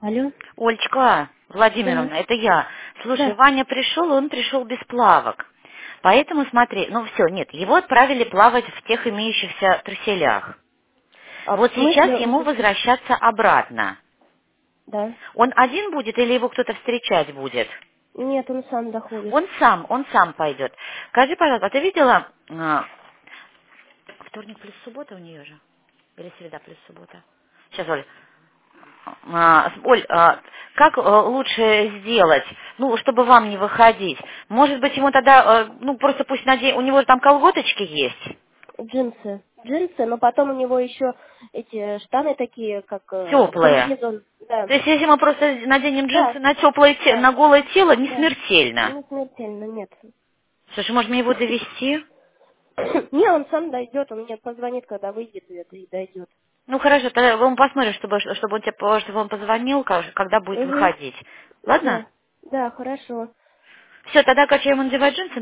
Алло? Олечка Да, Владимировна, это я. Слушай, да. Ваня пришел, он пришел без плавок. Поэтому смотри, ну все, нет, его отправили плавать в тех имеющихся труселях. А в Вот сейчас смысле? ему возвращаться обратно. Да. Он один будет или его кто-то встречать будет? Нет, он сам доходит. Он сам пойдет. Скажи, пожалуйста, а ты видела вторник плюс суббота у нее же? Или среда плюс суббота? Сейчас, Оль. Оль, как лучше сделать, ну, чтобы вам не выходить? Может быть, ему тогда, ну, просто пусть у него же там колготочки есть, Джинсы. Джинсы, но потом у него еще эти штаны такие, как теплые. комбинезон. Да. То есть, если мы просто наденем Да, джинсы на теплое да, на голое тело, не да. смертельно. Не смертельно, нет. Слушай, может, мне его довести? Не, он сам дойдет, он мне позвонит, когда выйдет, и дойдет. Ну, хорошо, тогда он посмотрит, чтобы он позвонил, когда будет Угу. выходить. Ладно? Да, да, хорошо. Все, тогда качаем надевать джинсы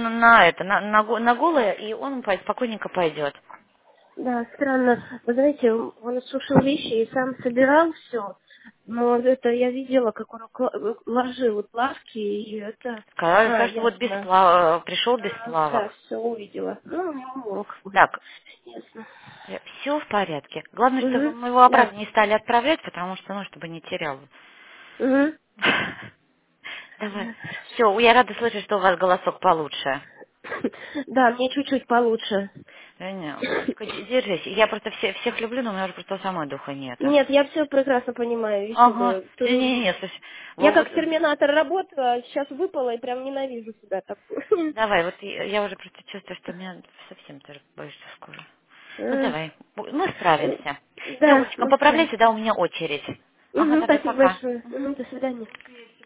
на голое, и он спокойненько пойдет. Да, странно. Вы знаете, он сушил вещи и сам собирал все. Но это я видела, как он ложил плавки, и это... А, Скажешь, что вот ясно. пришел без Да, плавок. все увидела. Ну, у него урок будет. Так, Ясно. все в порядке. Главное, чтобы Угу. мы его Да. обратно не стали отправлять, потому что, ну, чтобы не терял. Угу. Давай. Да. Все, я рада слышать, что у вас голосок получше. Да, мне чуть-чуть получше. Олечка, держись. Я просто всех люблю, но у меня уже просто самой духа нету. Нет, я все прекрасно понимаю, еще Ага. бы. Не-не-не, слушай. Я Вот, как терминатор работаю, а сейчас выпала и прям ненавижу себя такую. давай, вот я уже просто чувствую, что меня совсем тоже боишься скоро. Ну давай, мы справимся. Все, Да, Олечка, мы справимся. поправляйся, да, у меня очередь. Ага, Мгм, давай, спасибо пока. большое. Мгм, до свидания.